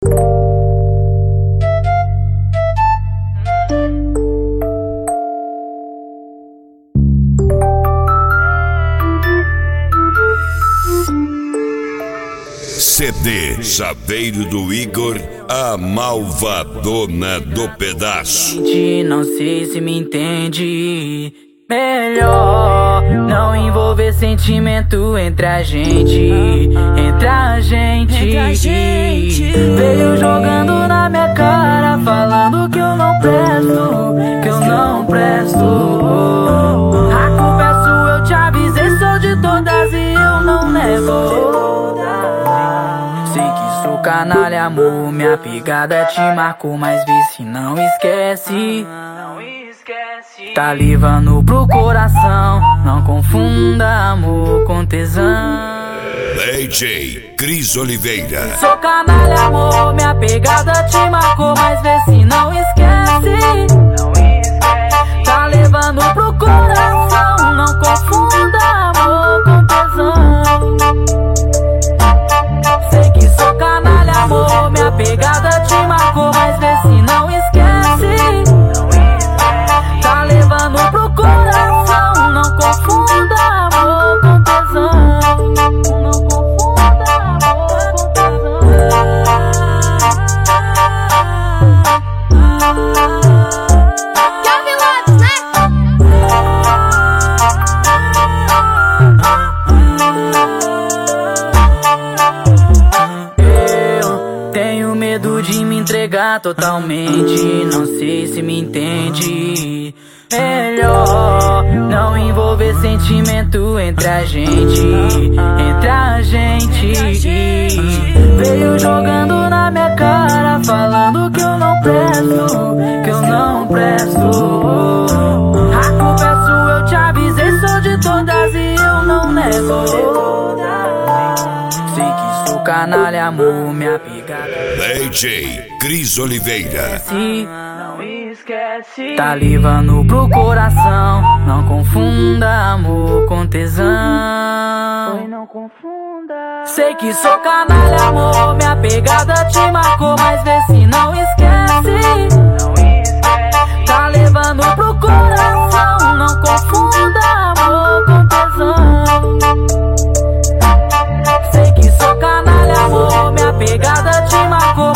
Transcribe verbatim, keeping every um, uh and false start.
C D Chaveiro do Igor, a malvadona do pedaço. Não sei se me entende. Melhor não envolver sentimento entre a gente, entre a gente. Veio jogando na minha cara, falando que eu não presto, que eu não presto. A culpa é sua, eu te avisei, sou de todas e eu não nego. Sei que sou canalha, amor, minha pegada te marcou, mas vê se não esquece. Tá levando pro coração, não confunda amor com tesão. D J Cris Oliveira. Sou canalha, amor, minha pegada te marcou, mas vê se não esquece. Tá levando pro coração, não confunda amor com tesão. Sei que sou canalha, amor, minha pegada te marcou, mas vê se não esquece. Tá levando pro coração, não confunda amor com tesão. Não confunda amor com tesão. Jovem Lopes, né? Eu tenho medo de me entregar totalmente, não sei se me entende. Melhor não envolver sentimento entre a gente, entre a gente. Veio jogando na minha cara, falando que eu não presto, que eu não presto. A culpa é sua, eu te avisei, sou de todas e eu não nego. Sei que sou canalha, amor, minha pegada. D J Cris Oliveira. Tá levando pro coração, não confunda amor com tesão. Sei que sou canalha, amor, minha pegada te marcou, mas vê se não esquece. Tá levando pro coração, não confunda amor com tesão. Sei que sou canalha, amor, minha pegada te marcou,